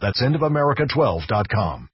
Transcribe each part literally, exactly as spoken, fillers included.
That's end of america twelve dot com.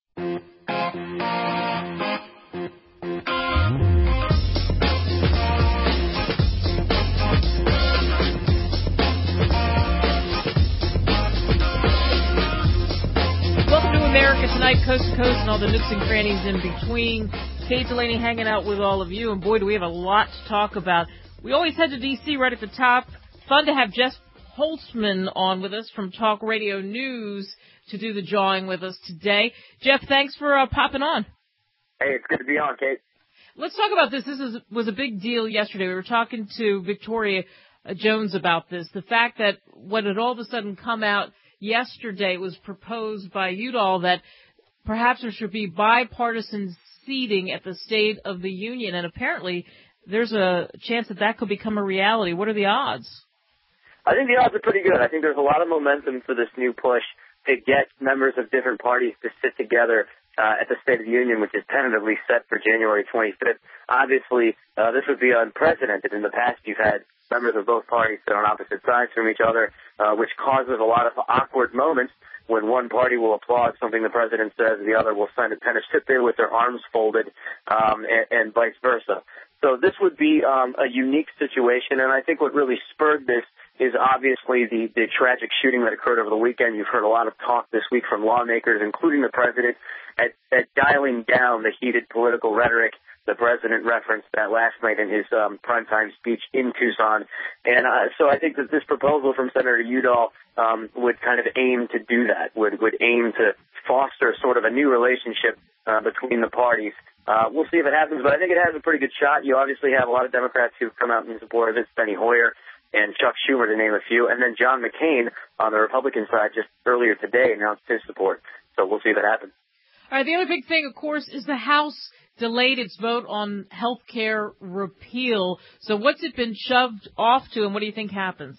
America Tonight, coast to coast, and all the nooks and crannies in between. Kate Delaney hanging out with all of you, and boy, do we have a lot to talk about. We always head to D C right at the top. Fun to have Jeff Holtzman on with us from Talk Radio News to do the jawing with us today. Jeff, thanks for uh, popping on. Hey, it's good to be on, Kate. Let's talk about this. This is, was a big deal yesterday. We were talking to Victoria uh, Jones about this. The fact that when it all of a sudden come out yesterday, it was proposed by Udall that perhaps there should be bipartisan seating at the State of the Union, and apparently there's a chance that that could become a reality. What are the odds? I think the odds are pretty good. I think there's a lot of momentum for this new push to get members of different parties to sit together uh, at the State of the Union, which is tentatively set for January twenty-fifth. Obviously, uh, this would be unprecedented. In the past, you've had members of both parties sit on opposite sides from each other, uh, which causes a lot of awkward moments when one party will applaud something the president says, and the other will kind of, kind of sit there with their arms folded, um, and, and vice versa. So this would be um, a unique situation, and I think what really spurred this is obviously the, the tragic shooting that occurred over the weekend. You've heard a lot of talk this week from lawmakers, including the president, at, at dialing down the heated political rhetoric. The president referenced that last night in his um, primetime speech in Tucson. And uh, so I think that this proposal from Senator Udall um, would kind of aim to do that, would, would aim to foster sort of a new relationship uh, between the parties. Uh, we'll see if it happens, but I think it has a pretty good shot. You obviously have a lot of Democrats who've come out in support of it, Steny Hoyer and Chuck Schumer, to name a few. And then John McCain on the Republican side just earlier today announced his support. So we'll see if it happens. All right, the other big thing, of course, is the House delayed its vote on health care repeal. So what's it been shoved off to, and what do you think happens?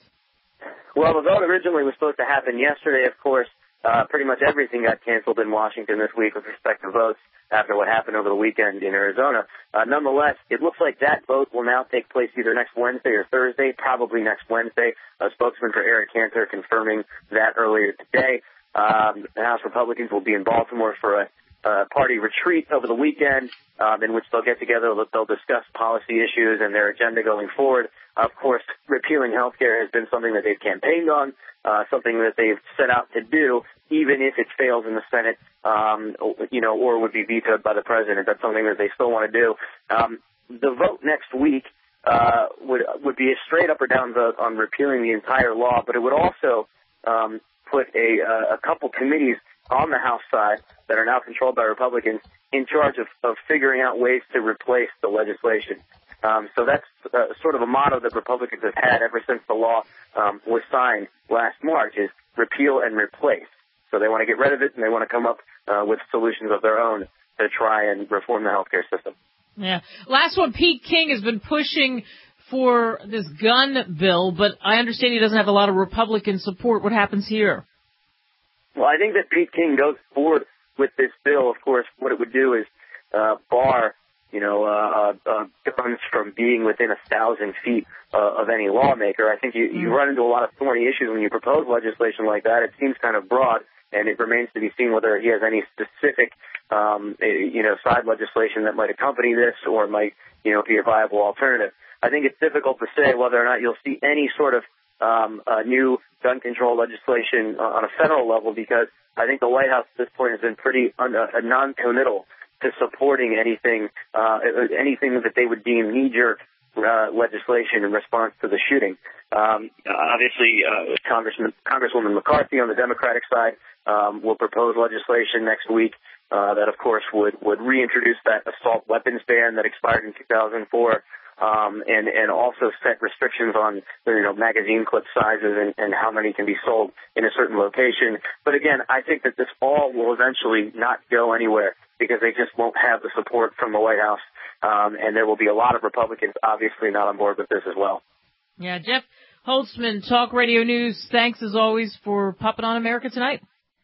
Well, the vote originally was supposed to happen yesterday, of course. Uh, pretty much everything got canceled in Washington this week with respect to votes after what happened over the weekend in Arizona. Uh, nonetheless, it looks like that vote will now take place either next Wednesday or Thursday, probably next Wednesday. A spokesman for Eric Cantor confirming that earlier today. Um, the House Republicans will be in Baltimore for a Uh, party retreat over the weekend, um, in which they'll get together, they'll discuss policy issues and their agenda going forward. Of course, repealing health care has been something that they've campaigned on, uh, something that they've set out to do, even if it fails in the Senate, um, you know, or would be vetoed by the president. That's something that they still want to do. Um, the vote next week uh, would would be a straight up or down vote on repealing the entire law, but it would also um, put a, uh, a couple committees on the House side that are now controlled by Republicans in charge of, of figuring out ways to replace the legislation. Um, so that's uh, sort of a motto that Republicans have had ever since the law um, was signed last March, is repeal and replace. So they want to get rid of it, and they want to come up uh, with solutions of their own to try and reform the healthcare system. Yeah. Last one, Pete King has been pushing for this gun bill, but I understand he doesn't have a lot of Republican support. What happens here? Well, I think that Pete King goes forward with this bill. Of course, what it would do is uh, bar, you know, uh, uh, guns from being within a thousand feet uh, of any lawmaker. I think you, you run into a lot of thorny issues when you propose legislation like that. It seems kind of broad, and it remains to be seen whether he has any specific, um, you know, side legislation that might accompany this or might, you know, be a viable alternative. I think it's difficult to say whether or not you'll see any sort of Um, uh, new gun control legislation uh, on a federal level, because I think the White House at this point has been pretty un- uh, non-committal to supporting anything, uh, anything that they would deem knee-jerk uh, legislation in response to the shooting. Um, obviously, uh, Congressman, Congresswoman McCarthy on the Democratic side um, will propose legislation next week uh, that, of course, would, would reintroduce that assault weapons ban that expired in two thousand four. Um, and, and also set restrictions on, you know, magazine clip sizes and, and how many can be sold in a certain location. But again, I think that this all will eventually not go anywhere because they just won't have the support from the White House. Um, and there will be a lot of Republicans obviously not on board with this as well. Yeah, Jeff Holtzman, Talk Radio News. Thanks as always for popping on America Tonight.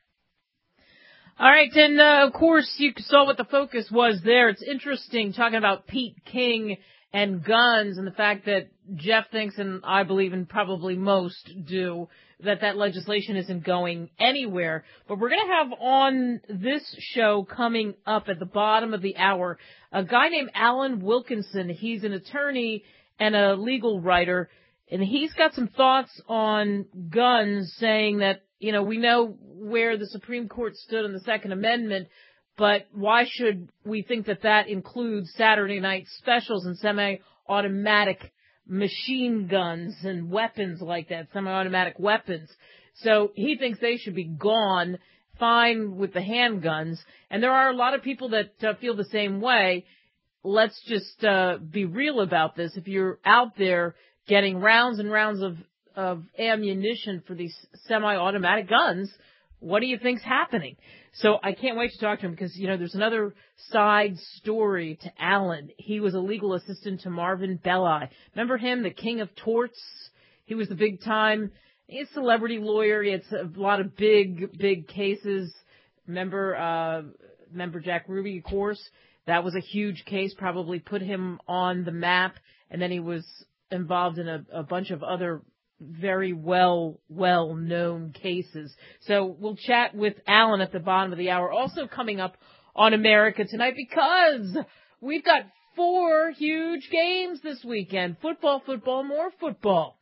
All right, and uh, of course you saw what the focus was there. It's interesting talking about Pete King and guns, and the fact that Jeff thinks, and I believe, and probably most do, that that legislation isn't going anywhere. But we're going to have on this show coming up at the bottom of the hour a guy named Alan Wilkinson. He's an attorney and a legal writer, and he's got some thoughts on guns, saying that, you know, we know where the Supreme Court stood on the Second Amendment, but why should we think that that includes Saturday night specials and semi-automatic machine guns and weapons like that, semi-automatic weapons? So he thinks they should be gone, fine with the handguns. And there are a lot of people that uh, feel the same way. Let's just uh, be real about this. If you're out there getting rounds and rounds of, of ammunition for these semi-automatic guns, what do you think's happening? So I can't wait to talk to him because, you know, there's another side story to Alan. He was a legal assistant to Marvin Belli. Remember him, the king of torts? He was the big time. He's a celebrity lawyer. He had a lot of big, big cases. Remember, uh, remember Jack Ruby, of course? That was a huge case, probably put him on the map. And then he was involved in a, a bunch of other very well, well-known cases. So we'll chat with Alan at the bottom of the hour. Also coming up on America Tonight, because we've got four huge games this weekend. Football, football, more football.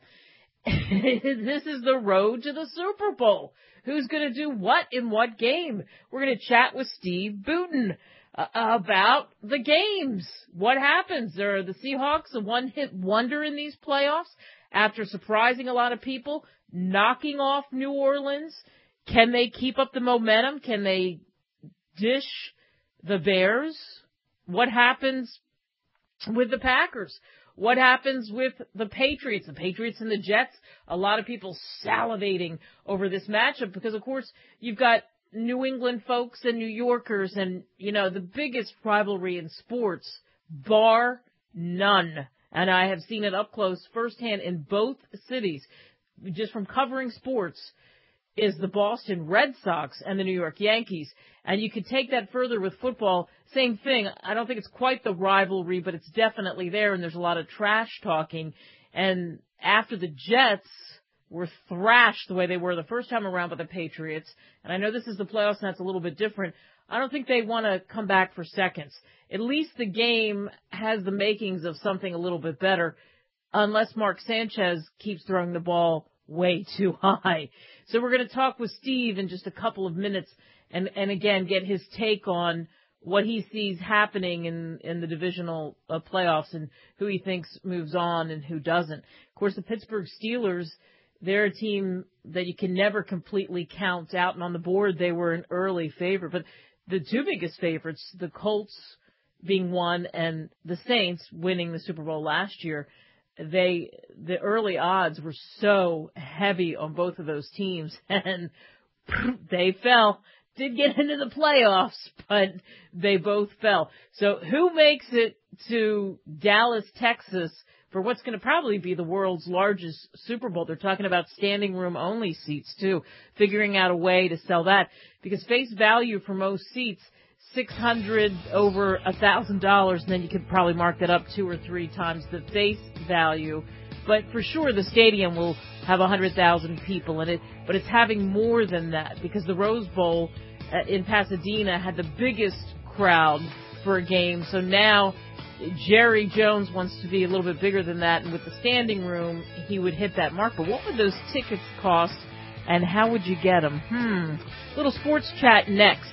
This is the road to the Super Bowl. Who's going to do what in what game? We're going to chat with Steve Boutin uh, about the games. What happens? Are the Seahawks a one-hit wonder in these playoffs? After surprising a lot of people, knocking off New Orleans, can they keep up the momentum? Can they dish the Bears? What happens with the Packers? What happens with the Patriots? The Patriots and the Jets, a lot of people salivating over this matchup because, of course, you've got New England folks and New Yorkers and, you know, the biggest rivalry in sports, bar none. And I have seen it up close firsthand in both cities, just from covering sports, is the Boston Red Sox and the New York Yankees. And you could take that further with football. Same thing. I don't think it's quite the rivalry, but it's definitely there, and there's a lot of trash talking. And after the Jets were thrashed the way they were the first time around by the Patriots, and I know this is the playoffs and that's a little bit different, I don't think they want to come back for seconds. At least the game has the makings of something a little bit better, unless Mark Sanchez keeps throwing the ball way too high. So we're going to talk with Steve in just a couple of minutes and, and again, get his take on what he sees happening in, in the divisional uh, playoffs and who he thinks moves on and who doesn't. Of course, the Pittsburgh Steelers, they're a team that you can never completely count out, and on the board they were an early favorite. But the two biggest favorites, the Colts being one and the Saints winning the Super Bowl last year, they the early odds were so heavy on both of those teams, and they fell. Did get into the playoffs, but they both fell. So who makes it to Dallas, Texas for what's going to probably be the world's largest Super Bowl? They're talking about standing room only seats too, figuring out a way to sell that, because face value for most seats, six hundred over a thousand dollars, and then you could probably mark that up two or three times the face value. But for sure the stadium will have a hundred thousand people in it, but it's having more than that because the Rose Bowl uh, in Pasadena had the biggest crowd for a game. So now Jerry Jones wants to be a little bit bigger than that, and with the standing room, he would hit that mark. But what would those tickets cost, and how would you get them? Hmm. Little sports chat next.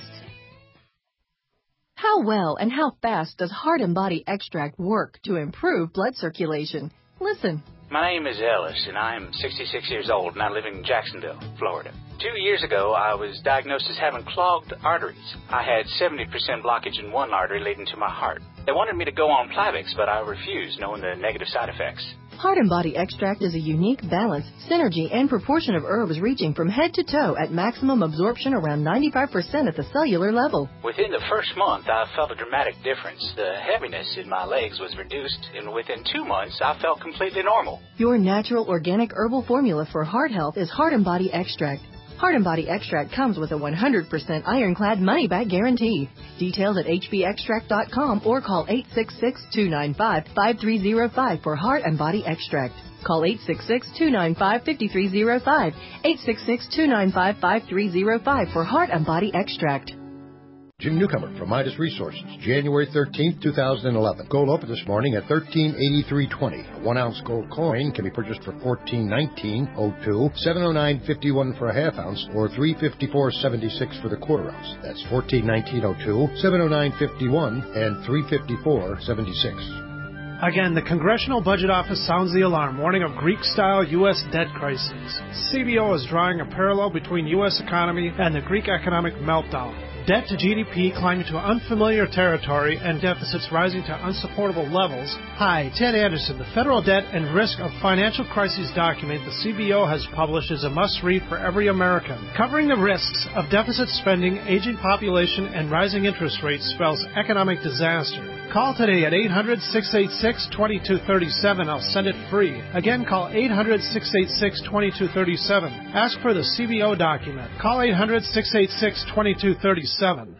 How well and how fast does Heart and Body Extract work to improve blood circulation? Listen. My name is Ellis, and I am sixty-six years old, and I live in Jacksonville, Florida. Two years ago, I was diagnosed as having clogged arteries. I had seventy percent blockage in one artery leading to my heart. They wanted me to go on Plavix, but I refused, knowing the negative side effects. Heart and Body Extract is a unique balance, synergy, and proportion of herbs reaching from head to toe at maximum absorption around ninety-five percent at the cellular level. Within the first month, I felt a dramatic difference. The heaviness in my legs was reduced, and within two months, I felt completely normal. Your natural organic herbal formula for heart health is Heart and Body Extract. Heart and Body Extract comes with a one hundred percent ironclad money-back guarantee. Details at h b extract dot com or call eight six six, two nine five, five three zero five for Heart and Body Extract. Call eight six six, two nine five, five three zero five, eight six six, two nine five, five three zero five for Heart and Body Extract. Jim Newcomer from Midas Resources, January thirteenth, two thousand eleven. Gold opened this morning at thirteen eighty-three twenty. A one-ounce gold coin can be purchased for fourteen nineteen oh two, seven oh nine fifty-one for a half ounce, or three fifty-four seventy-six for the quarter ounce. That's fourteen nineteen oh two, seven oh nine fifty-one, and three fifty-four seventy-six. Again, the Congressional Budget Office sounds the alarm, warning of Greek-style U S debt crises. C B O is drawing a parallel between U S economy and the Greek economic meltdown. Debt to G D P climbing to unfamiliar territory and deficits rising to unsupportable levels. Hi, Ted Anderson. The Federal Debt and Risk of Financial Crises document the C B O has published is a must-read for every American. Covering the risks of deficit spending, aging population, and rising interest rates spells economic disaster. Call today at eight hundred, six eight six, two two three seven. I'll send it free. Again, call eight hundred, six eight six, two two three seven. Ask for the C B O document. Call eight hundred, six eight six, two two three seven.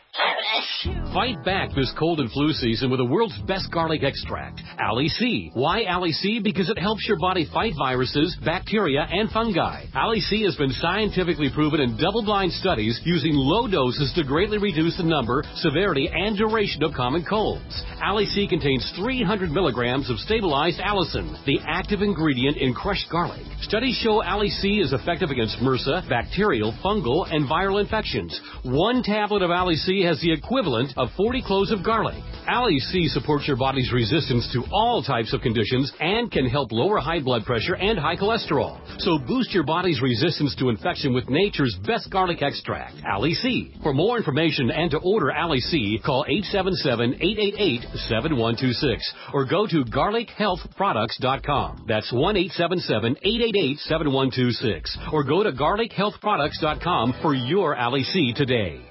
Fight back this cold and flu season with the world's best garlic extract, Ali-C. Why Ali-C? Because it helps your body fight viruses, bacteria, and fungi. Ali-C has been scientifically proven in double-blind studies using low doses to greatly reduce the number, severity, and duration of common colds. Ali-C contains three hundred milligrams of stabilized allicin, the active ingredient in crushed garlic. Studies show Ali-C is effective against MRSA, bacterial, fungal, and viral infections. One tablet of Ali-C has the equivalent of forty cloves of garlic. Ali-C supports your body's resistance to all types of conditions and can help lower high blood pressure and high cholesterol. So boost your body's resistance to infection with nature's best garlic extract, Ali-C. For more information and to order Ali-C, call eight seven seven, eight eight eight, seven one two six or go to garlic health products dot com. That's one eight seven seven, eight eight eight, seven one two six or go to garlic health products dot com for your Ali-C today.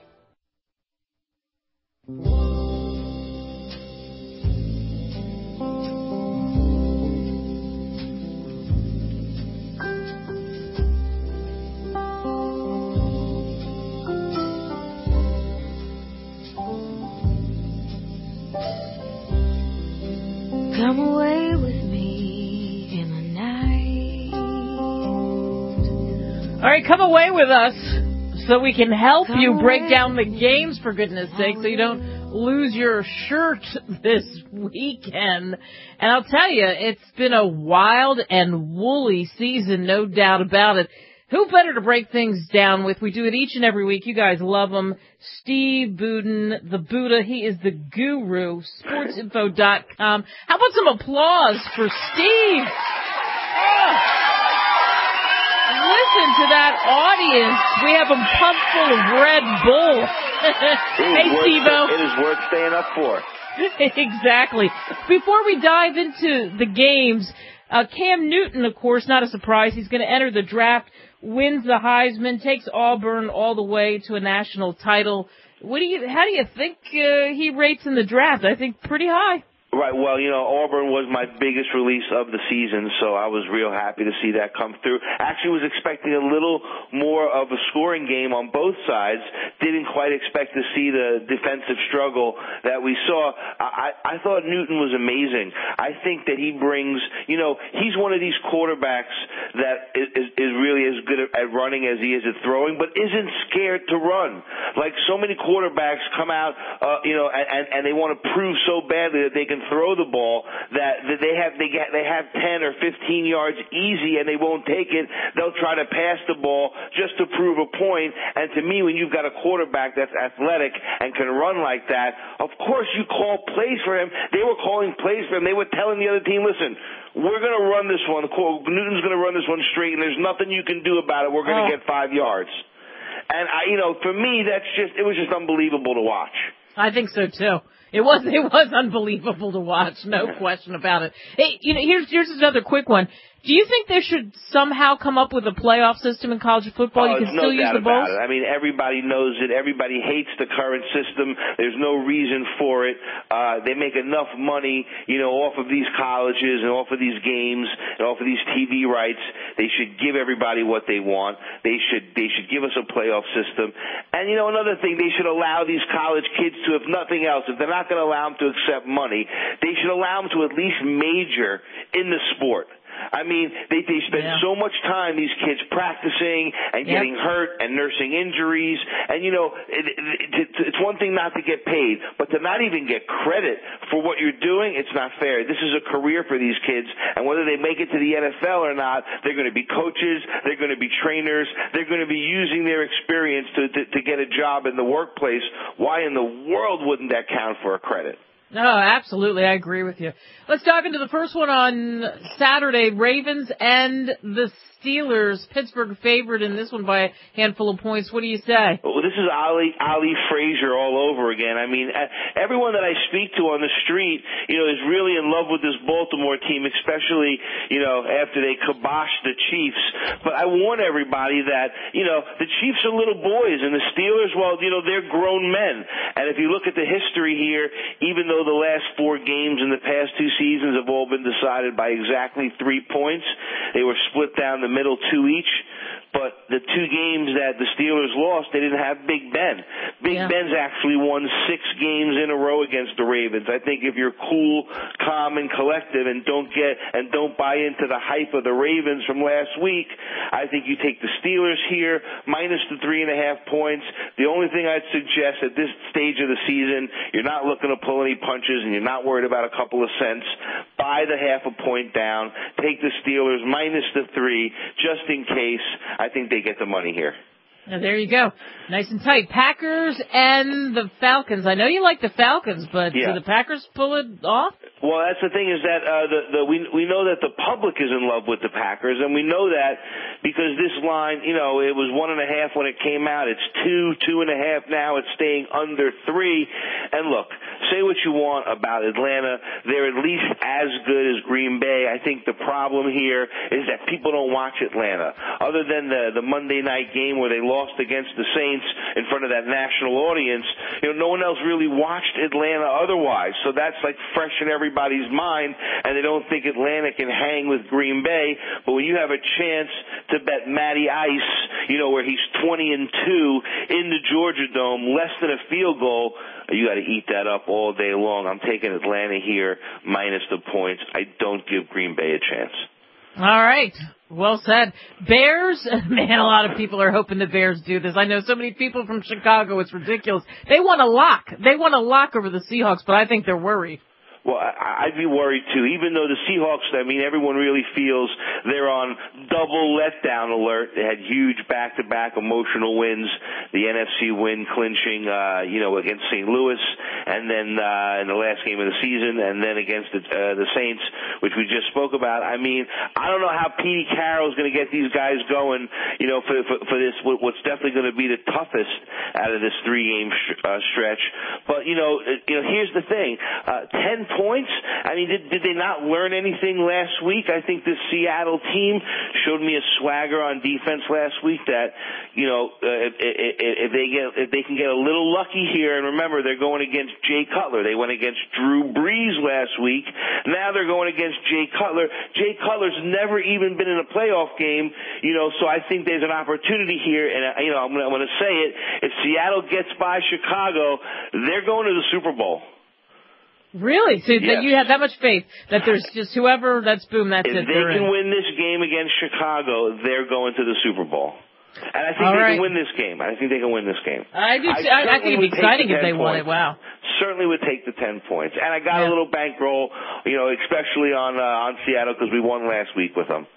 Come away with me in the night. All right, come away with us so we can help come you break down the games, for goodness sake, so you don't lose your shirt this weekend. And I'll tell you, it's been a wild and woolly season, no doubt about it. Who better to break things down with? We do it each and every week. You guys love him. Steve Budin, the Buddha. He is the guru. sports info dot com. How about some applause for Steve? Oh. Listen to that audience. We have them pumped full of Red Bull. Hey, Steve-O. It is worth staying up for. Exactly. Before we dive into the games, uh, Cam Newton, of course, not a surprise. He's going to enter the draft, wins the Heisman, takes Auburn all the way to a national title. What do you? How do you think uh, he rates in the draft? I think pretty high. Right. Well, you know, Auburn was my biggest release of the season, so I was real happy to see that come through. Actually was expecting a little more of a scoring game on both sides. Didn't quite expect to see the defensive struggle that we saw. I, I thought Newton was amazing. I think that he brings, you know, he's one of these quarterbacks that is, is really as good at running as he is at throwing, but isn't scared to run. Like so many quarterbacks come out, uh, you know, and, and they want to prove so badly that they can throw the ball that they have they get they have ten or fifteen yards easy and they won't take it. They'll try to pass the ball just to prove a point. And to me, when you've got a quarterback that's athletic and can run like that, of course you call plays for him. They were calling plays for him. They were telling the other team, listen, we're going to run this one. Newton's going to run this one straight, and there's nothing you can do about it. We're going to oh. get five yards. And I, you know, for me, that's just it was just unbelievable to watch. I think so too. It was it was unbelievable to watch, no question about it. Hey, you know, here's here's another quick one. Do you think there should somehow come up with a playoff system in college football? Oh, you can no still use the bowls? I mean, everybody knows it. Everybody hates the current system. There's no reason for it. Uh, they make enough money, you know, off of these colleges and off of these games and off of these T V rights. They should give everybody what they want. They should they should give us a playoff system. And, you know, another thing, they should allow these college kids to, if nothing else, if they're not going to allow them to accept money, they should allow them to at least major in the sport. I mean, they they spend yeah. so much time, these kids, practicing and yep. getting hurt and nursing injuries. And, you know, it, it, it's one thing not to get paid, but to not even get credit for what you're doing, it's not fair. This is a career for these kids, and whether they make it to the N F L or not, they're going to be coaches, they're going to be trainers, they're going to be using their experience to, to, to get a job in the workplace. Why in the world wouldn't that count for a credit? No, absolutely. I agree with you. Let's dive into the first one on Saturday. Ravens and the Steelers. Pittsburgh favored in this one by a handful of points. What do you say? Well, this is Ali, Ali Frazier all over again. I mean, everyone that I speak to on the street, you know, is really in love with this Baltimore team, especially, you know, after they kiboshed the Chiefs. But I warn everybody that, you know, the Chiefs are little boys, and the Steelers, well, you know, they're grown men. And if you look at the history here, even though the last four games in the past two seasons have all been decided by exactly three points, they were split down the middle, two each. But the two games that the Steelers lost, they didn't have Big Ben. Big yeah. Ben's actually won six games in a row against the Ravens. I think if you're cool, calm, and collective, and don't get and don't buy into the hype of the Ravens from last week, I think you take the Steelers here minus the three and a half points. The only thing I'd suggest at this stage of the season, you're not looking to pull any punches, and you're not worried about a couple of cents. Buy the half a point down. Take the Steelers minus the three, just in case. I think they get the money here. Now, there you go. Nice and tight. Packers and the Falcons. I know you like the Falcons, but yeah. do the Packers pull it off? Well, that's the thing is that uh, the, the, we we know that the public is in love with the Packers, and we know that because this line, you know, it was one and a half when it came out. It's two, two and a half now. It's staying under three. And look, say what you want about Atlanta. They're at least as good as Green Bay. I think the problem here is that people don't watch Atlanta. Other than the, the Monday night game where they lost against the Saints in front of that national audience, you know, no one else really watched Atlanta otherwise. So that's like fresh in everybody's mind, and they don't think Atlanta can hang with Green Bay. But when you have a chance to bet Matty Ice, you know, where he's twenty and two in the Georgia Dome, less than a field goal, you got to eat that up all day long. I'm taking Atlanta here minus the points. I don't give Green Bay a chance. All right. Well said. Bears, man, a lot of people are hoping the Bears do this. I know so many people from Chicago, it's ridiculous. They want a lock. They want a lock over the Seahawks, but I think they're worried. Well, I'd be worried, too. Even though the Seahawks, I mean, everyone really feels they're on double letdown alert. They had huge back-to-back emotional wins, the N F C win clinching, uh, you know, against Saint Louis, and then uh, in the last game of the season, and then against the, uh, the Saints, which we just spoke about. I mean, I don't know how Petey Carroll's going to get these guys going, you know, for, for, for this, what's definitely going to be the toughest out of this three-game sh- uh, stretch. But, you know, you know, here's the thing. Uh, ten points. I mean, did, did they not learn anything last week? I think this Seattle team showed me a swagger on defense last week that, you know, uh, if, if they get, if they can get a little lucky here, and remember, they're going against Jay Cutler. They went against Drew Brees last week. Now they're going against Jay Cutler. Jay Cutler's never even been in a playoff game, you know, so I think there's an opportunity here, and, uh, you know, I'm going to say it. If Seattle gets by Chicago, they're going to the Super Bowl. Really? So yes. that you have that much faith that there's just whoever, that's boom, that's if it. If they can in. win this game against Chicago, they're going to the Super Bowl. And I think All they right. can win this game. I think they can win this game. I do. I, I, I think it'd be exciting if they won it. Wow. Certainly would take the ten points. And I got yeah. a little bankroll, you know, especially on uh, on Seattle because we won last week with them.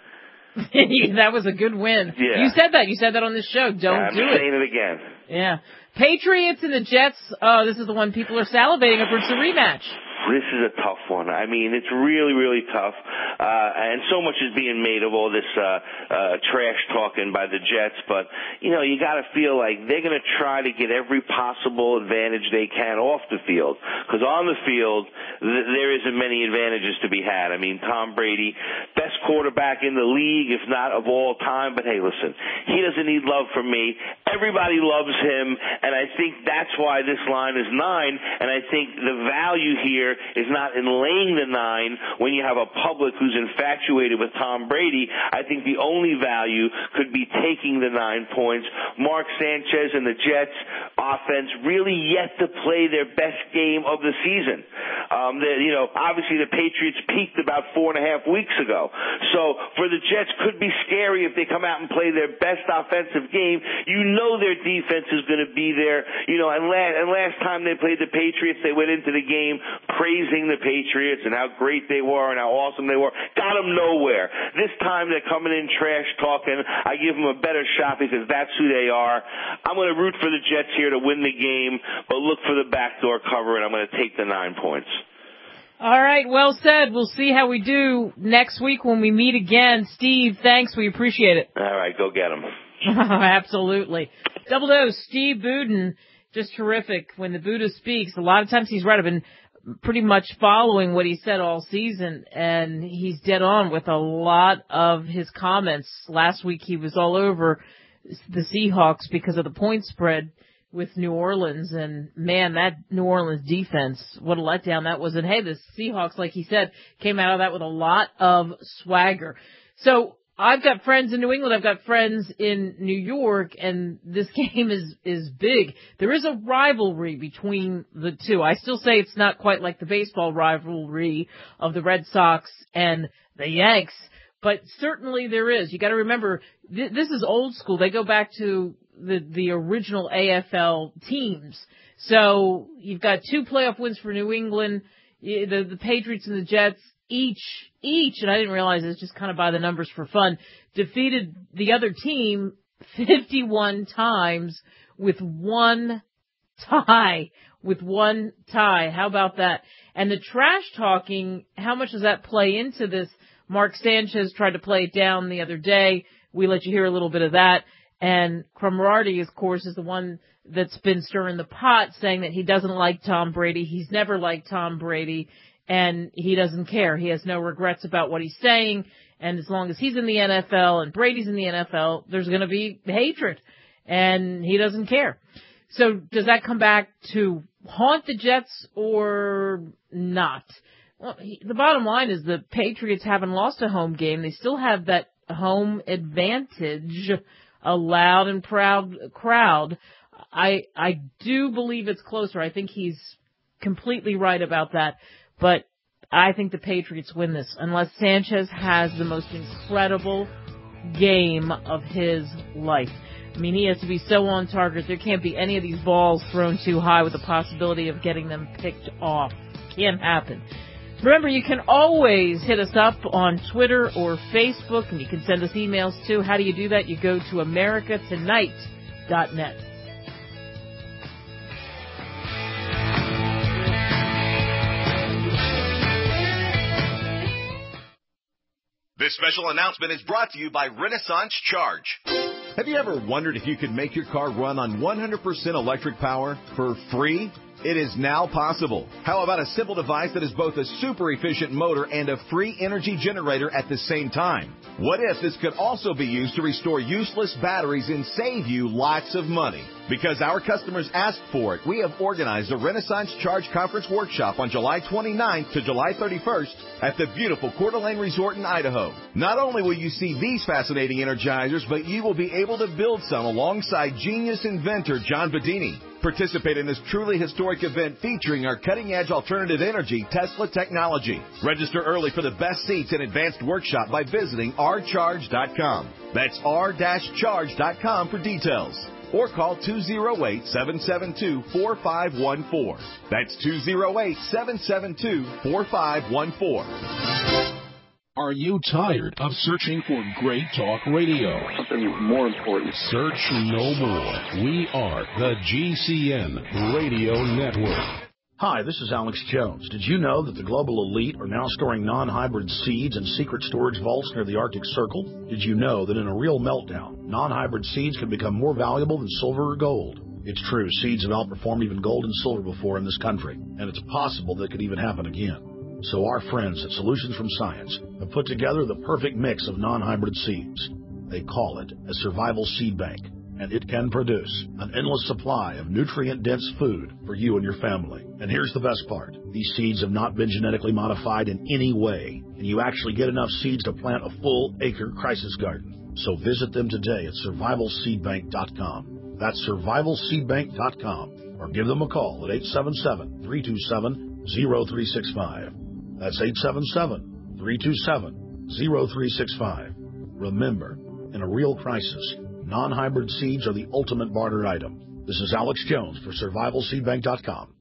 That was a good win. Yeah. You said that. You said that on this show. Don't I'm do it. I'm saying it again. Yeah. Patriots and the Jets. Oh, this is the one people are salivating over. It's a rematch. This is a tough one. I mean, it's really, really tough. Uh, and so much is being made of all this, uh, uh, trash talking by the Jets. But, you know, you gotta feel like they're gonna try to get every possible advantage they can off the field. Cause on the field, th- there isn't many advantages to be had. I mean, Tom Brady, best quarterback in the league, if not of all time. But hey, listen, he doesn't need love from me. Everybody loves him. And I think that's why this line is nine. And I think the value here is not in laying the nine when you have a public who's infatuated with Tom Brady. I think the only value could be taking the nine points. Mark Sanchez and the Jets offense really yet to play their best game of the season. Um, that, you know, obviously the Patriots peaked about four and a half weeks ago. So for the Jets, could be scary if they come out and play their best offensive game. You know their defense is going to be there. You know, and last, and last time they played the Patriots, they went into the game praising the Patriots and how great they were and how awesome they were. Got them nowhere. This time they're coming in trash talking. I give them a better shot because that's who they are. I'm going to root for the Jets here to win the game, but look for the backdoor cover, and I'm going to take the nine points. All right, well said. We'll see how we do next week when we meet again. Steve, thanks. We appreciate it. All right, go get them. Absolutely. Double dose, Steve Budin, just terrific. When the Buddha speaks, a lot of times he's right. I've been pretty much following what he said all season, and he's dead on with a lot of his comments. Last week he was all over the Seahawks because of the point spread with New Orleans, and man, that New Orleans defense, what a letdown that was. And hey, the Seahawks, like he said, came out of that with a lot of swagger. So I've got friends in New England, I've got friends in New York, and this game is, is big. There is a rivalry between the two. I still say it's not quite like the baseball rivalry of the Red Sox and the Yanks, but certainly there is. You got to remember, th- this is old school. They go back to the the original A F L teams. So you've got two playoff wins for New England, the the Patriots and the Jets, each each, and I didn't realize it's just kind of by the numbers for fun, defeated the other team fifty-one times with one tie. With one tie. How about that? And the trash talking, how much does that play into this? Mark Sanchez tried to play it down the other day. We let you hear a little bit of that. And Cromartie, of course, is the one that's been stirring the pot, saying that he doesn't like Tom Brady. He's never liked Tom Brady, and he doesn't care. He has no regrets about what he's saying, and as long as he's in the N F L and Brady's in the N F L, there's going to be hatred, and he doesn't care. So does that come back to haunt the Jets or not? Well, he, the bottom line is the Patriots haven't lost a home game. They still have that home advantage, a loud and proud crowd. I I do believe it's closer. I think he's completely right about that. But I think the Patriots win this unless Sanchez has the most incredible game of his life. I mean, he has to be so on target. There can't be any of these balls thrown too high with the possibility of getting them picked off. Can't happen. Remember, you can always hit us up on Twitter or Facebook, and you can send us emails too. How do you do that? You go to america tonight dot net. This special announcement is brought to you by Renaissance Charge. Have you ever wondered if you could make your car run on one hundred percent electric power for free? It is now possible. How about a simple device that is both a super efficient motor and a free energy generator at the same time? What if this could also be used to restore useless batteries and save you lots of money? Because our customers asked for it, we have organized a Renaissance Charge Conference Workshop on July twenty-ninth to July thirty-first at the beautiful Coeur d'Alene Resort in Idaho. Not only will you see these fascinating energizers, but you will be able to build some alongside genius inventor John Bedini. Participate in this truly historic event featuring our cutting-edge alternative energy Tesla technology. Register early for the best seats and advanced workshop by visiting r charge dot com. That's r charge dot com for details. Or call two oh eight, seven seven two, four five one four. That's two oh eight, seven seven two, four five one four. Are you tired of searching for great talk radio? Something more important. Search no more. We are the G C N Radio Network. Hi, this is Alex Jones. Did you know that the global elite are now storing non-hybrid seeds in secret storage vaults near the Arctic Circle? Did you know that in a real meltdown, non-hybrid seeds can become more valuable than silver or gold? It's true, seeds have outperformed even gold and silver before in this country, and it's possible that could even happen again. So our friends at Solutions from Science have put together the perfect mix of non-hybrid seeds. They call it a survival seed bank, and it can produce an endless supply of nutrient-dense food for you and your family. And here's the best part. These seeds have not been genetically modified in any way, and you actually get enough seeds to plant a full-acre crisis garden. So visit them today at survival seed bank dot com. That's survival seed bank dot com, or give them a call at eight seven seven, three two seven, zero three six five. That's eight seven seven, three two seven, zero three six five. Remember, in a real crisis, non-hybrid seeds are the ultimate barter item. This is Alex Jones for survival seed bank dot com.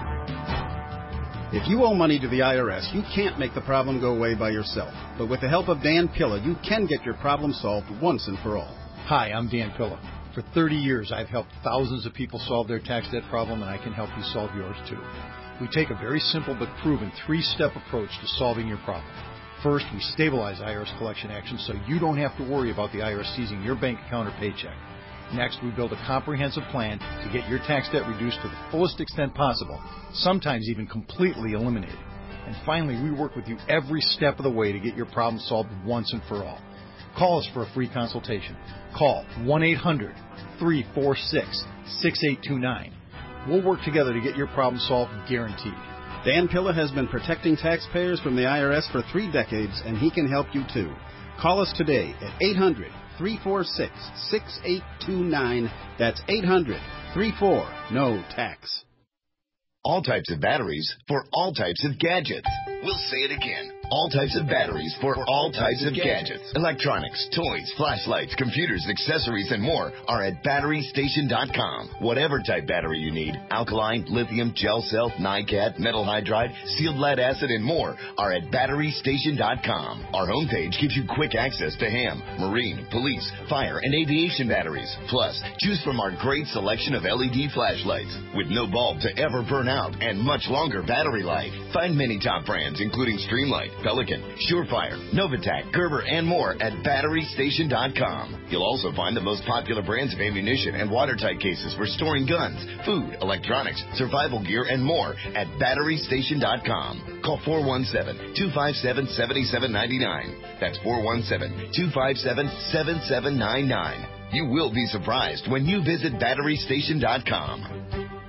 If you owe money to the I R S, you can't make the problem go away by yourself. But with the help of Dan Pilla, you can get your problem solved once and for all. Hi, I'm Dan Pilla. For thirty years, I've helped thousands of people solve their tax debt problem, and I can help you solve yours too. We take a very simple but proven three-step approach to solving your problem. First, we stabilize I R S collection actions so you don't have to worry about the I R S seizing your bank account or paycheck. Next, we build a comprehensive plan to get your tax debt reduced to the fullest extent possible, sometimes even completely eliminated. And finally, we work with you every step of the way to get your problem solved once and for all. Call us for a free consultation. Call one eight hundred, three four six, six eight two nine. We'll work together to get your problem solved, guaranteed. Dan Pilla has been protecting taxpayers from the I R S for three decades, and he can help you too. Call us today at eight hundred, three four six, six eight two nine. That's eight hundred, three four, N O tax. All types of batteries for all types of gadgets. We'll say it again. All types of batteries for all types of gadgets. Electronics, toys, flashlights, computers, accessories, and more are at battery station dot com. Whatever type battery you need, alkaline, lithium, gel cell, NiCad, metal hydride, sealed lead acid, and more are at battery station dot com. Our homepage gives you quick access to ham, marine, police, fire, and aviation batteries. Plus, choose from our great selection of L E D flashlights with no bulb to ever burn out and much longer battery life. Find many top brands including Streamlight, Pelican, Surefire, Novatac, Gerber, and more at battery station dot com. You'll also find the most popular brands of ammunition and watertight cases for storing guns, food, electronics, survival gear, and more at battery station dot com. Call four one seven, two five seven, seven seven nine nine. That's four one seven, two five seven, seven seven nine nine. You will be surprised when you visit battery station dot com.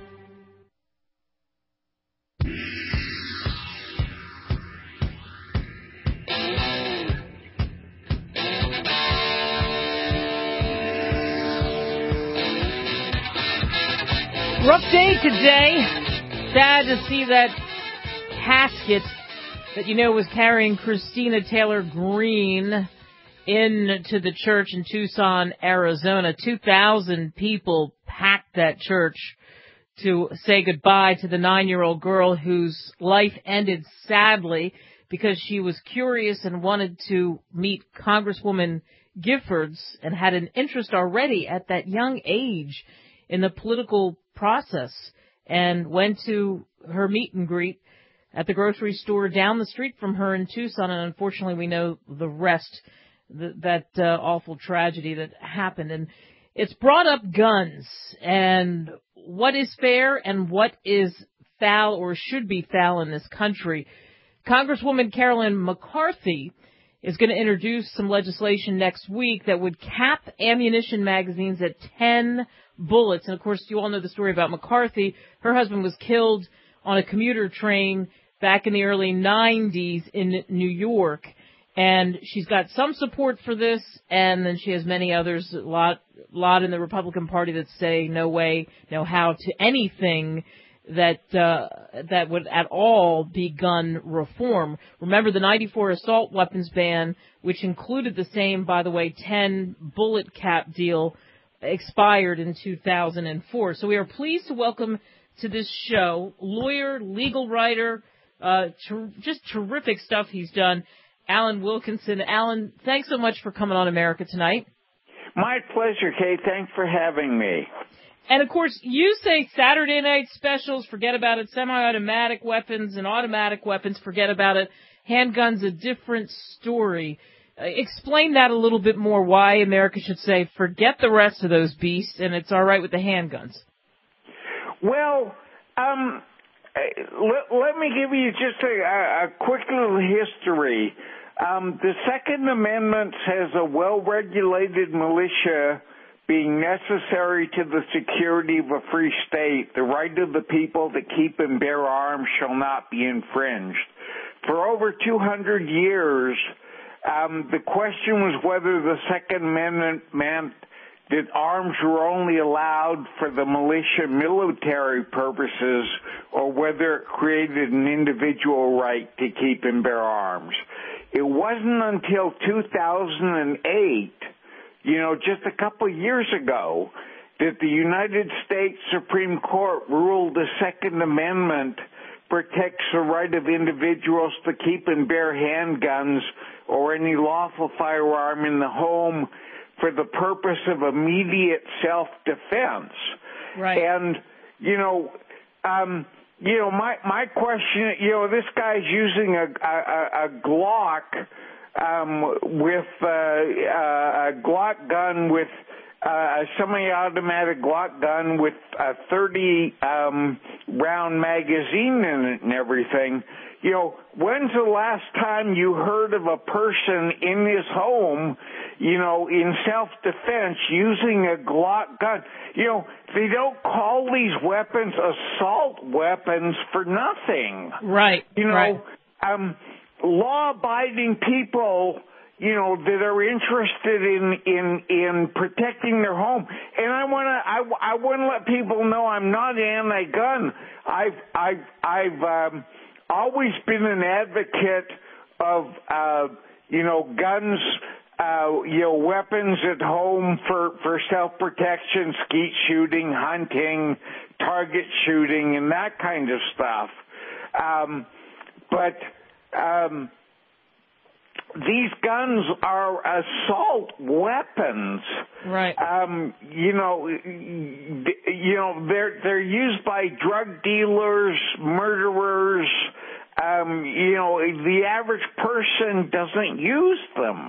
Rough day today. Sad to see that casket that you know was carrying Christina Taylor Greene into the church in Tucson, Arizona. two thousand people packed that church to say goodbye to the nine-year-old girl whose life ended sadly because she was curious and wanted to meet Congresswoman Giffords and had an interest already at that young age in the political process, and went to her meet and greet at the grocery store down the street from her in Tucson, and unfortunately we know the rest, th- that uh, awful tragedy that happened. And it's brought up guns and what is fair and what is foul or should be foul in this country. Congresswoman Carolyn McCarthy is going to introduce some legislation next week that would cap ammunition magazines at ten bullets. And, of course, you all know the story about McCarthy. Her husband was killed on a commuter train back in the early nineties in New York. And she's got some support for this, and then she has many others, a lot, lot in the Republican Party that say no way, no how to anything that uh, that would at all be gun reform. Remember the ninety-four assault weapons ban, which included the same, by the way, ten bullet cap deal, expired in two thousand four. So we are pleased to welcome to this show lawyer, legal writer, uh, ter- just terrific stuff he's done, Alan Wilkinson. Alan, thanks so much for coming on America Tonight. My pleasure, Kate. Thanks for having me. And, of course, you say Saturday night specials, forget about it. Semi-automatic weapons and automatic weapons, forget about it. Handguns, a different story. Uh, explain that a little bit more, why America should say forget the rest of those beasts and it's all right with the handguns. Well, um, let, let me give you just a, a quick little history. Um, the Second Amendment says a well-regulated militia being necessary to the security of a free state, the right of the people to keep and bear arms shall not be infringed. For over two hundred years, um, the question was whether the Second Amendment meant that arms were only allowed for the militia military purposes or whether it created an individual right to keep and bear arms. It wasn't until two thousand eight, you know, just a couple of years ago, that the United States Supreme Court ruled the Second Amendment protects the right of individuals to keep and bear handguns or any lawful firearm in the home for the purpose of immediate self-defense. Right. And, you know, um, you know, my, my question, you know, this guy's using a, a, a Glock, um, with, uh, a Glock gun with, uh, a semi-automatic Glock gun with a thirty, um, round magazine in it and everything. You know, when's the last time you heard of a person in his home, you know, in self-defense using a Glock gun? You know, they don't call these weapons assault weapons for nothing. Right. You know, right. um, law-abiding people, you know, that are interested in, in, in protecting their home. And I want to, I, I want to let people know I'm not anti-gun. I've, I've, I've, um, always been an advocate of, uh, you know, guns, uh, you know, weapons at home for, for self-protection, skeet shooting, hunting, target shooting, and that kind of stuff. Um, but, um, these guns are assault weapons. Right. Um, you know, you know, they're, they're used by drug dealers, murderers. Um, you know, the average person doesn't use them.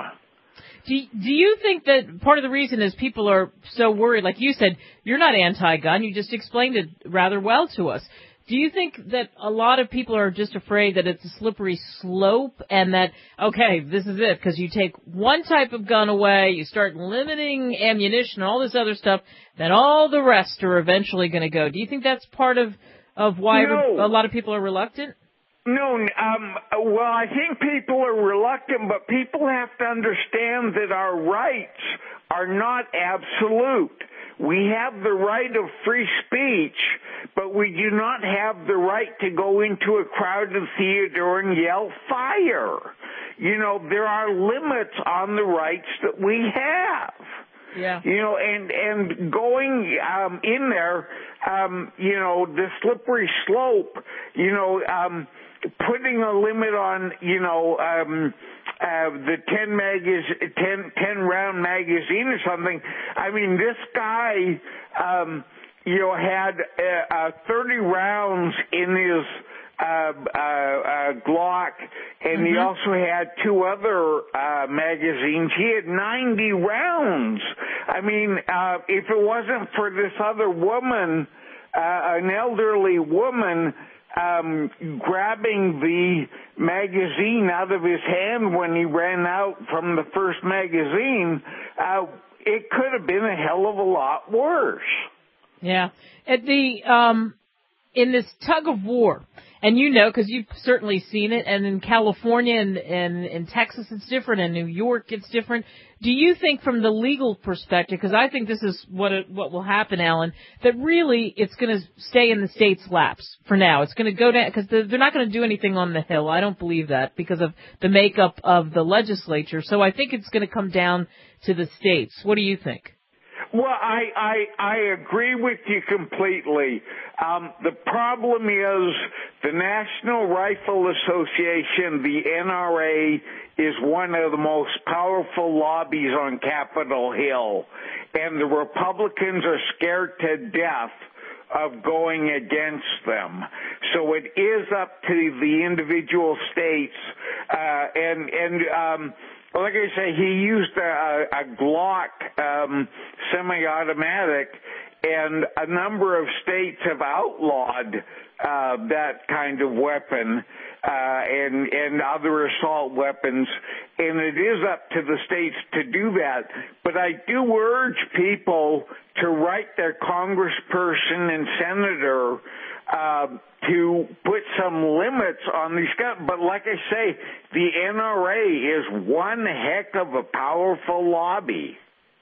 Do do you think that part of the reason is people are so worried, like you said, you're not anti-gun, you just explained it rather well to us. Do you think that a lot of people are just afraid that it's a slippery slope and that, okay, this is it, because you take one type of gun away, you start limiting ammunition and all this other stuff, then all the rest are eventually going to go. Do you think that's part of, of why No. a lot of people are reluctant? No, um, well, I think people are reluctant, but people have to understand that our rights are not absolute. We have the right of free speech, but we do not have the right to go into a crowded theater and yell fire. You know, there are limits on the rights that we have. Yeah. You know, and, and going, um, in there, um, you know, the slippery slope, you know, um, putting a limit on, you know, um, uh, the ten magaz- ten, ten round magazine or something. I mean, this guy, um, you know, had, uh, uh thirty rounds in his, uh, uh, uh, Glock, and mm-hmm. he also had two other, uh, magazines. He had ninety rounds. I mean, uh, if it wasn't for this other woman, uh, an elderly woman, um, grabbing the magazine out of his hand when he ran out from the first magazine, uh, it could have been a hell of a lot worse. Yeah. At the, um, in this tug of war, and you know, because you've certainly seen it, and in California and, and in Texas it's different, and New York it's different. Do you think from the legal perspective, because I think this is what it, what will happen, Alan, that really it's going to stay in the states' laps for now. It's going to go down, because they're not going to do anything on the Hill. I don't believe that because of the makeup of the legislature. So I think it's going to come down to the states. What do you think? Well, I, I, I agree with you completely. Um, the problem is the National Rifle Association, the N R A, is one of the most powerful lobbies on Capitol Hill, and the Republicans are scared to death of going against them. So it is up to the individual states, uh, and, and, um, like I say, he used a, a Glock um, semi-automatic, and a number of states have outlawed uh, that kind of weapon uh, and and other assault weapons, and it is up to the states to do that. But I do urge people to write their congressperson and senator uh, to put some limits on these guns. But like I say, the N R A is one heck of a powerful lobby.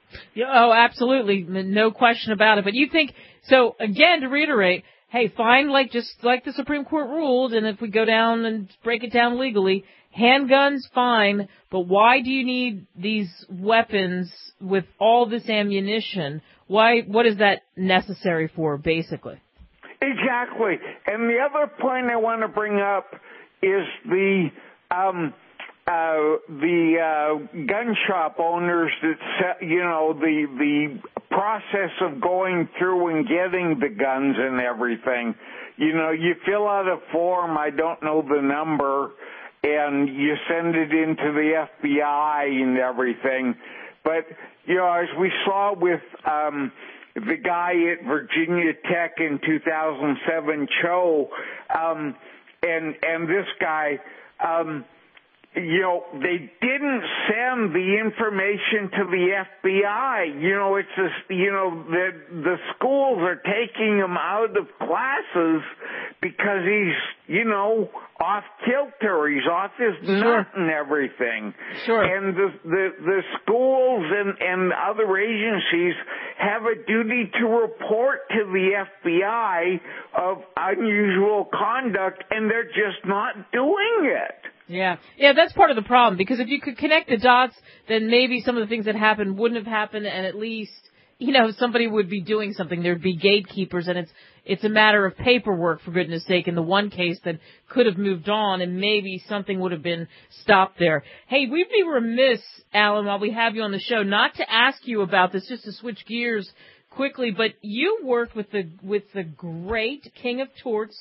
Yeah, oh, absolutely. No question about it. But you think, so again, to reiterate, hey, fine, like just like the Supreme Court ruled, and if we go down and break it down legally, handguns, fine, but why do you need these weapons with all this ammunition? Why? What is that necessary for, basically? Exactly. And the other point I want to bring up is the um, uh, the uh, gun shop owners that set, you know, the the process of going through and getting the guns and everything. You know, you fill out a form, I don't know the number, and you send it into the F B I and everything. But, you know, as we saw with um, the guy at Virginia Tech in two thousand seven, Cho, um, and and this guy, um, you know, they didn't send the information to the F B I. You know, it's just, you know, the the schools are taking him out of classes because he's, you know, off kilter. He's off his Sure. nut and everything. Sure. And the the, the schools and, and other agencies have a duty to report to the F B I of unusual conduct, and they're just not doing it. Yeah, yeah, that's part of the problem, because if you could connect the dots, then maybe some of the things that happened wouldn't have happened, and at least, you know, somebody would be doing something. There'd be gatekeepers, and it's it's a matter of paperwork, for goodness sake, in the one case that could have moved on, and maybe something would have been stopped there. Hey, we'd be remiss, Alan, while we have you on the show, not to ask you about this, just to switch gears quickly, but you worked with the with the great King of Torts,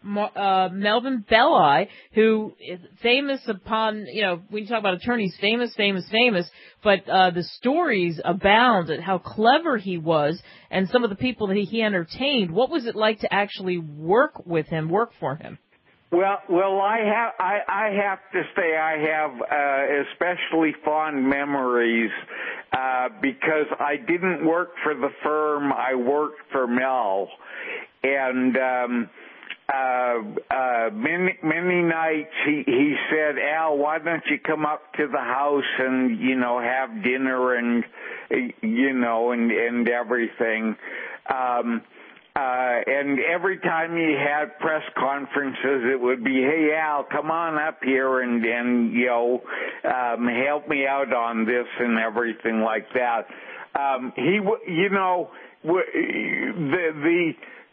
uh, Melvin Belli, who is famous upon, you know, when you talk about attorneys, famous, famous, famous, but uh, the stories abound at how clever he was and some of the people that he entertained. What was it like to actually work with him, work for him? Well, well, I have, I, I have to say I have uh, especially fond memories uh, because I didn't work for the firm. I worked for Mel, and um, uh, uh, many many nights he he said, "Al, why don't you come up to the house and you know have dinner and you know and and everything." Um, Uh, and every time he had press conferences, it would be, "Hey, Al, come on up here and, and you know, um, help me out on this," and everything like that. Um, he, you know, the, the,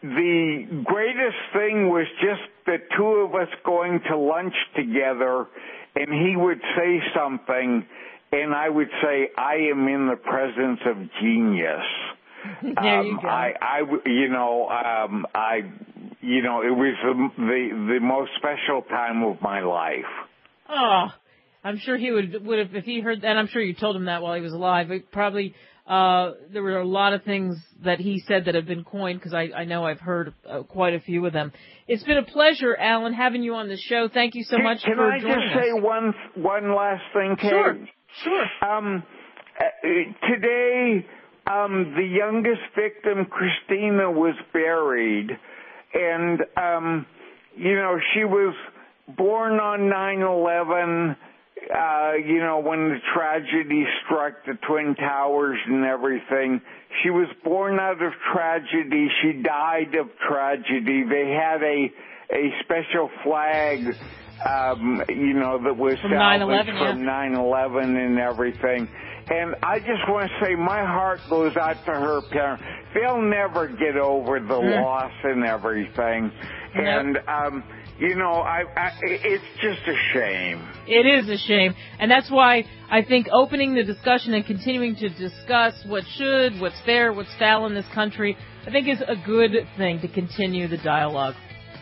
the greatest thing was just the two of us going to lunch together, and he would say something, and I would say, "I am in the presence of genius." There you um, go. I, I, you know, um, I, you know, it was the, the the most special time of my life. Oh, I'm sure he would would have if he heard that. And I'm sure you told him that while he was alive. It probably uh, there were a lot of things that he said that have been coined, because I, I know I've heard uh, quite a few of them. It's been a pleasure, Alan, having you on the show. Thank you so Can, much can for I joining us. Can I just say one one last thing, Kate? Sure, sure. Um, uh, today. Um, the youngest victim, Christina, was buried, and, um, you know, she was born on nine eleven, uh, you know, when the tragedy struck the Twin Towers and everything. She was born out of tragedy. She died of tragedy. They had a, a special flag, um, you know, that was from salvaged yeah. from nine eleven and everything. And I just want to say my heart goes out to her parents. They'll never get over the mm. loss and everything. Nope. And, um, you know, I, I, it's just a shame. It is a shame. And that's why I think opening the discussion and continuing to discuss what should, what's fair, what's foul in this country, I think is a good thing to continue the dialogue.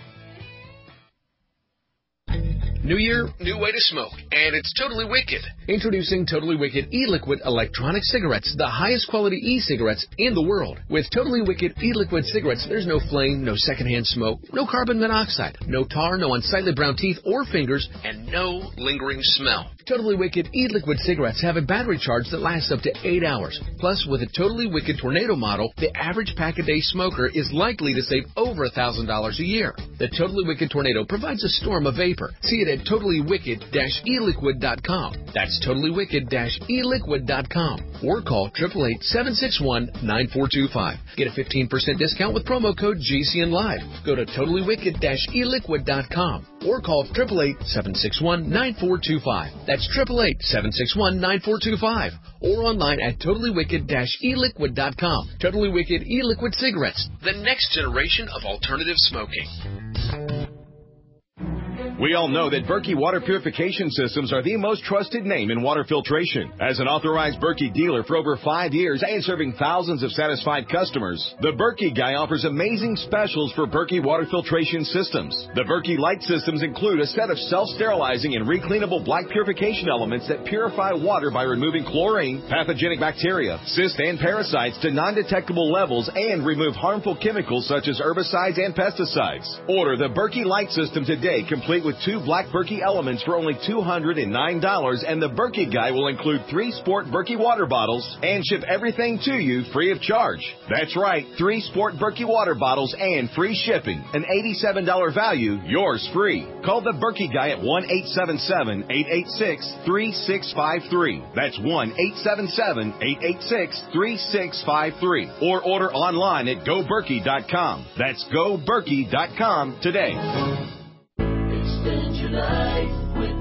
New year, new way to smoke, and it's Totally Wicked. Introducing Totally Wicked e-liquid electronic cigarettes, the highest quality e-cigarettes in the world. With Totally Wicked e-liquid cigarettes, there's no flame, no secondhand smoke, no carbon monoxide, no tar, no unsightly brown teeth or fingers, and no lingering smell. Totally Wicked e-liquid cigarettes have a battery charge that lasts up to eight hours. Plus, with a Totally Wicked Tornado model, the average pack-a-day smoker is likely to save over one thousand dollars a year. The Totally Wicked Tornado provides a storm of vapor. See it at totally wicked dash e liquid dot com. That's totally wicked dash e liquid dot com. Or call eight eight eight, seven six one, nine four two five. Get a fifteen percent discount with promo code G C N Live. Go to totally wicked dash e liquid dot com or call eight eight eight, seven six one, nine four two five. That's eight eight eight, seven six one, nine four two five. Or online at totally wicked dash e liquid dot com. Totally Wicked e-liquid cigarettes, the next generation of alternative smoking. We all know that Berkey Water Purification Systems are the most trusted name in water filtration. As an authorized Berkey dealer for over five years and serving thousands of satisfied customers, the Berkey Guy offers amazing specials for Berkey Water Filtration Systems. The Berkey Light Systems include a set of self-sterilizing and recleanable black purification elements that purify water by removing chlorine, pathogenic bacteria, cysts, and parasites to non-detectable levels and remove harmful chemicals such as herbicides and pesticides. Order the Berkey Light System today, complete with with two black Berkey elements for only two hundred nine dollars, and the Berkey Guy will include three Sport Berkey water bottles and ship everything to you free of charge. That's right, three Sport Berkey water bottles and free shipping. An eighty-seven dollars value, yours free. Call the Berkey Guy at one eight seven seven, eight eight six, three six five three. That's one eight seven seven, eight eight six, three six five three. Or order online at go berkey dot com. That's go berkey dot com today. Extend your life with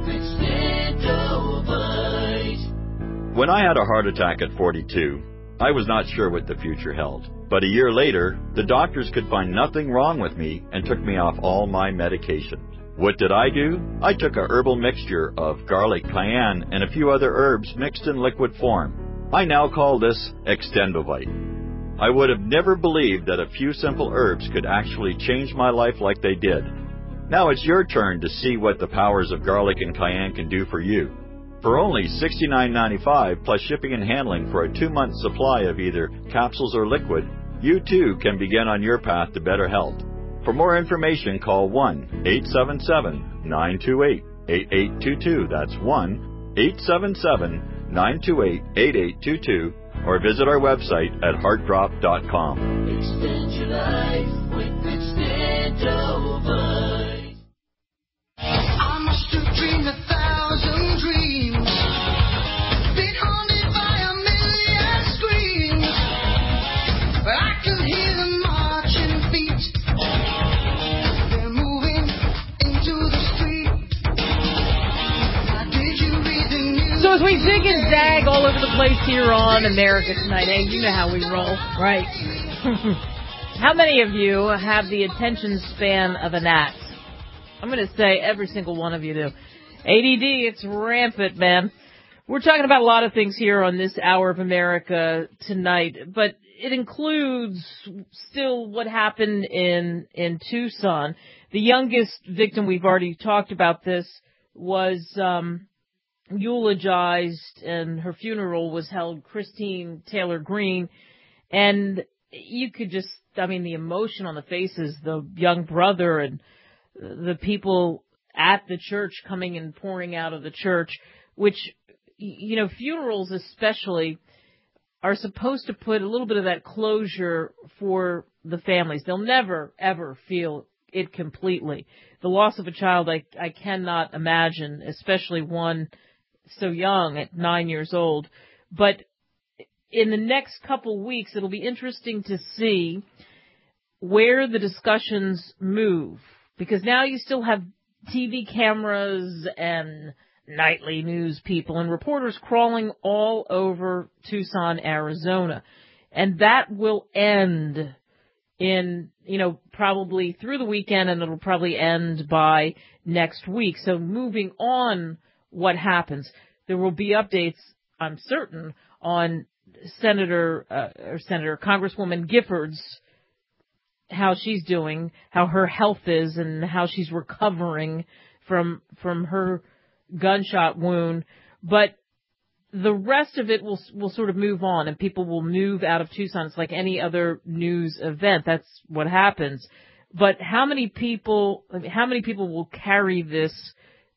Extendovite. When I had a heart attack at forty-two, I was not sure what the future held. But a year later, the doctors could find nothing wrong with me and took me off all my medication. What did I do? I took a herbal mixture of garlic, cayenne, and a few other herbs mixed in liquid form. I now call this Extendovite. I would have never believed that a few simple herbs could actually change my life like they did. Now it's your turn to see what the powers of garlic and cayenne can do for you. For only sixty-nine ninety-five plus shipping and handling for a two-month supply of either capsules or liquid, you too can begin on your path to better health. For more information, call one eight seven seven, nine two eight, eight eight two two. That's one eight seven seven, nine two eight, eight eight two two. Or visit our website at heart drop dot com. Extend your life with Extendovite. I must have dreamed a thousand dreams, been haunted by a million screams, but I could hear them marching feet. They're moving into the street. Now did you read the news? So as we zig and zag all over the place here on America Tonight, eh? You know how we roll, right? How many of you have the attention span of a gnat? I'm going to say every single one of you do. A D D, it's rampant, man. We're talking about a lot of things here on this Hour of America Tonight, but it includes still what happened in in Tucson. The youngest victim, we've already talked about this, was um, eulogized, and her funeral was held, Christine Taylor Green, and you could just, I mean, the emotion on the faces, the young brother and the people at the church coming and pouring out of the church, which, you know, funerals especially are supposed to put a little bit of that closure for the families. They'll never, ever feel it completely. The loss of a child, I, I cannot imagine, especially one so young at nine years old. But in the next couple weeks, it'll be interesting to see where the discussions move. Because now you still have T V cameras and nightly news people and reporters crawling all over Tucson, Arizona. And that will end in, you know, probably through the weekend, and it'll probably end by next week. So moving on, what happens? There will be updates, I'm certain, on Senator, uh, or Senator, Congresswoman Giffords, how she's doing, how her health is, and how she's recovering from from her gunshot wound. But the rest of it will will sort of move on, and people will move out of Tucson. It's like any other news event. That's what happens. But how many people how many people will carry this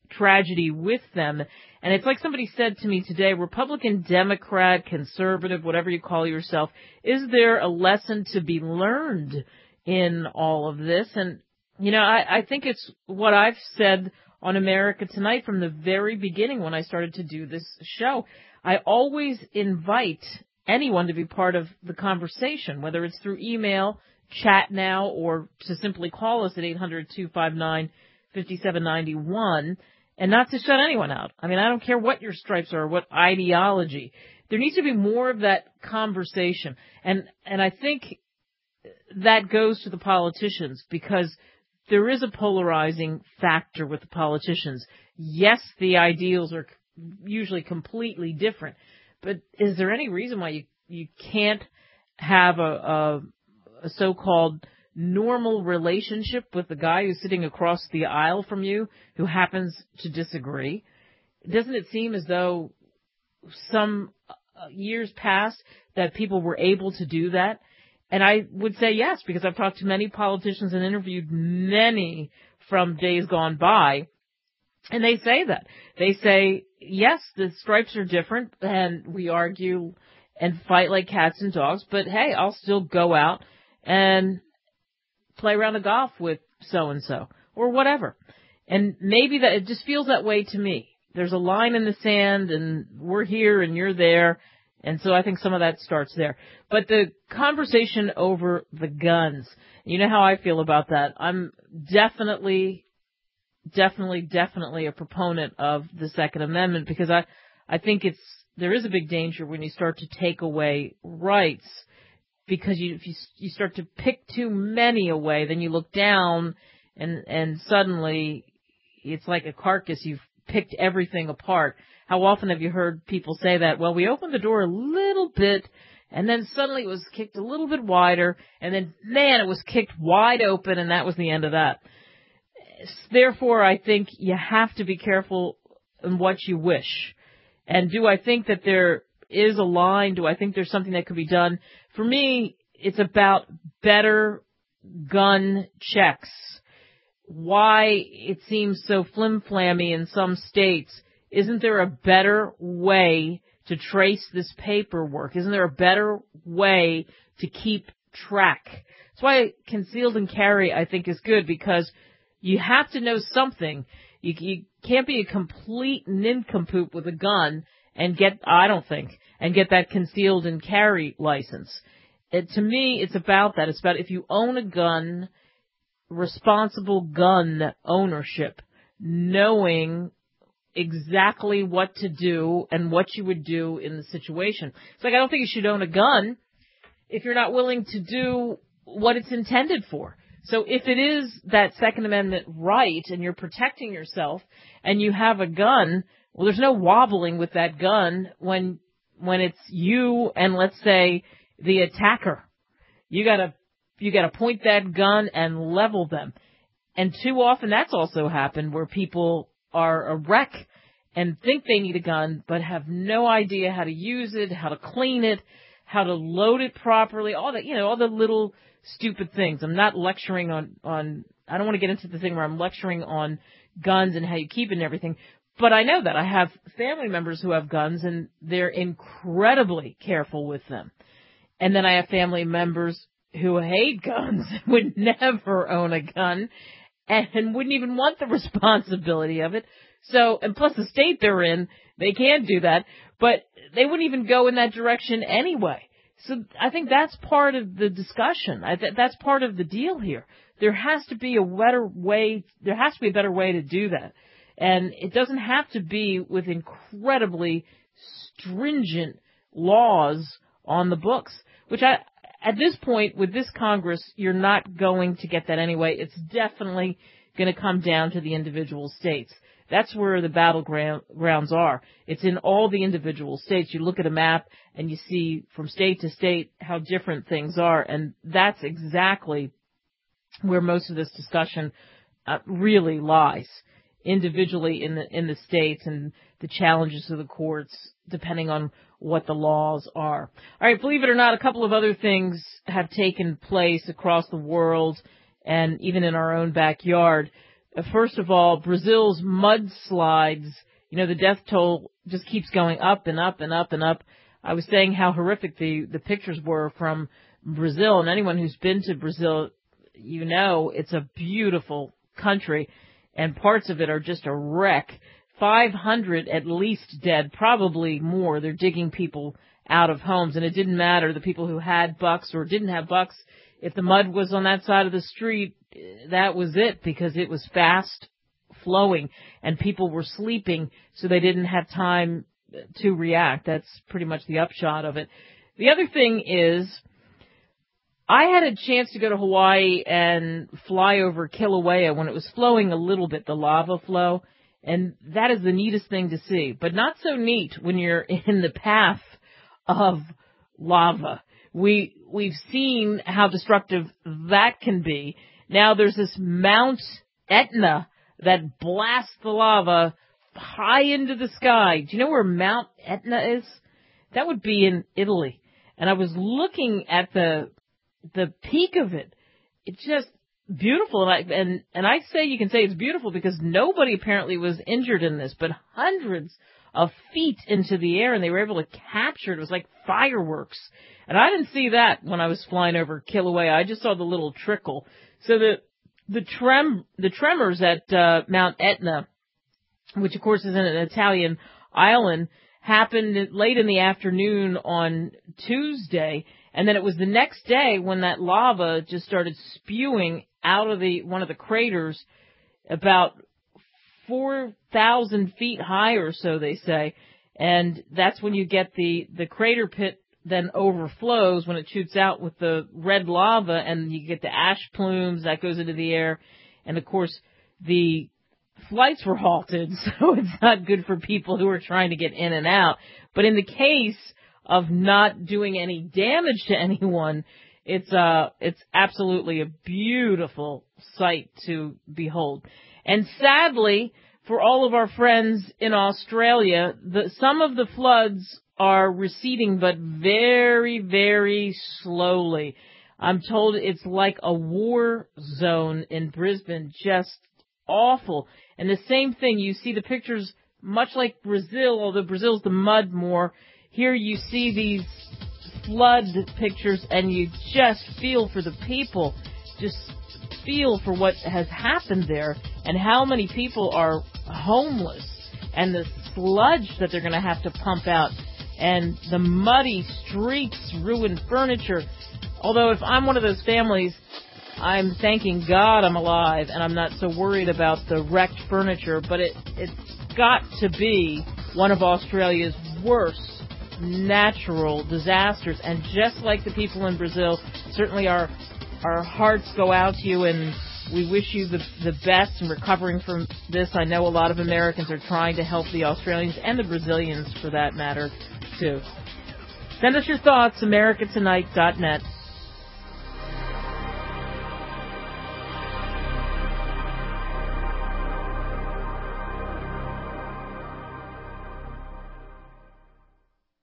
tragedy with them. And it's like somebody said to me today, Republican, Democrat, conservative, whatever you call yourself, is there a lesson to be learned in all of this? And, you know, I, I think it's what I've said on America Tonight from the very beginning when I started to do this show. I always invite anyone to be part of the conversation, whether it's through email, chat now, or to simply call us at eight hundred, two five nine, five seven nine one, and not to shut anyone out. I mean, I don't care what your stripes are, what ideology. There needs to be more of that conversation. And, and I think that goes to the politicians, because there is a polarizing factor with the politicians. Yes, the ideals are usually completely different, but is there any reason why you, you can't have a, a, a so-called normal relationship with the guy who's sitting across the aisle from you who happens to disagree? Doesn't it seem as though some years past that people were able to do that? And I would say yes, because I've talked to many politicians and interviewed many from days gone by, and they say that. They say, yes, the stripes are different, and we argue and fight like cats and dogs, but hey, I'll still go out and play around the golf with so-and-so, or whatever. And maybe that, it just feels that way to me. There's a line in the sand, and we're here and you're there, and so I think some of that starts there. But the conversation over the guns, you know how I feel about that. I'm definitely, definitely, definitely a proponent of the Second Amendment, because I, I think it's, there is a big danger when you start to take away rights, because you, if you, you start to pick too many away, then you look down and, and suddenly it's like a carcass. You've picked everything apart. How often have you heard people say that? Well, we opened the door a little bit, and then suddenly it was kicked a little bit wider, and then, man, it was kicked wide open, and that was the end of that. Therefore, I think you have to be careful in what you wish. And do I think that there is a line? Do I think there's something that could be done? For me, it's about better gun checks. Why it seems so flim-flammy in some states. Isn't there a better way to trace this paperwork? Isn't there a better way to keep track? That's why concealed and carry, I think, is good, because you have to know something. You, you can't be a complete nincompoop with a gun and get, I don't think, and get that concealed and carry license. It, to me, it's about that. It's about if you own a gun, responsible gun ownership, knowing exactly what to do and what you would do in the situation. It's like, I don't think you should own a gun if you're not willing to do what it's intended for. So if it is that Second Amendment right and you're protecting yourself and you have a gun, well, there's no wobbling with that gun when when it's you and, let's say, the attacker. You gotta you gotta point that gun and level them. And too often that's also happened where people are a wreck and think they need a gun but have no idea how to use it, how to clean it, how to load it properly, all that, you know, all the little stupid things. I'm not lecturing on, on, I don't want to get into the thing where I'm lecturing on guns and how you keep it and everything, but I know that I have family members who have guns and they're incredibly careful with them. And then I have family members who hate guns, would never own a gun, and wouldn't even want the responsibility of it. So, and plus the state they're in, they can't do that, but they wouldn't even go in that direction anyway. So I think that's part of the discussion. I th- that's part of the deal here. There has to be a better way, there has to be a better way to do that. And it doesn't have to be with incredibly stringent laws on the books, which I, at this point, with this Congress, you're not going to get that anyway. It's definitely going to come down to the individual states. That's where the battlegrounds are. It's in all the individual states. You look at a map and you see from state to state how different things are, and that's exactly where most of this discussion uh, really lies, individually in the in the states and the challenges of the courts, depending on what the laws are. All right, believe it or not, a couple of other things have taken place across the world and even in our own backyard. Uh, first of all, Brazil's mudslides, you know, the death toll just keeps going up and up and up and up. I was saying how horrific the, the pictures were from Brazil, and anyone who's been to Brazil, you know, it's a beautiful country, and parts of it are just a wreck. five hundred at least dead, probably more. They're digging people out of homes, and it didn't matter, the people who had bucks or didn't have bucks. If the mud was on that side of the street, that was it, because it was fast flowing, and people were sleeping, so they didn't have time to react. That's pretty much the upshot of it. The other thing is, I had a chance to go to Hawaii and fly over Kilauea when it was flowing a little bit, the lava flow, and that is the neatest thing to see, but not so neat when you're in the path of lava. We, we've seen how destructive that can be. Now there's this Mount Etna that blasts the lava high into the sky. Do you know where Mount Etna is? That would be in Italy. And I was looking at the the peak of it. It's just beautiful. And I, and, and I say you can say it's beautiful because nobody apparently was injured in this, but hundreds of feet into the air, and they were able to capture it. It was like fireworks. And I didn't see that when I was flying over Kilauea. I just saw the little trickle. So the the trem the tremors at uh, Mount Etna, which of course is in an Italian island, happened late in the afternoon on Tuesday, and then it was the next day when that lava just started spewing out of the one of the craters, about four thousand feet high or so, they say, and that's when you get the the crater pit then overflows when it shoots out with the red lava, and you get the ash plumes that goes into the air, and of course the flights were halted, so it's not good for people who are trying to get in and out. But in the case of not doing any damage to anyone, it's uh it's absolutely a beautiful sight to behold. And sadly, for all of our friends in Australia, the, some of the floods are receding, but very, very slowly. I'm told it's like a war zone in Brisbane, just awful. And the same thing, you see the pictures much like Brazil, although Brazil's the mud more. Here you see these flood pictures, and you just feel for the people, just feel for what has happened there, and how many people are homeless, and the sludge that they're going to have to pump out, and the muddy streets, ruined furniture. Although if I'm one of those families, I'm thanking God I'm alive, and I'm not so worried about the wrecked furniture, but it, it's got to be one of Australia's worst natural disasters. And just like the people in Brazil, certainly our our hearts go out to you, and we wish you the, the best in recovering from this. I know a lot of Americans are trying to help the Australians and the Brazilians, for that matter, too. Send us your thoughts, america tonight dot net.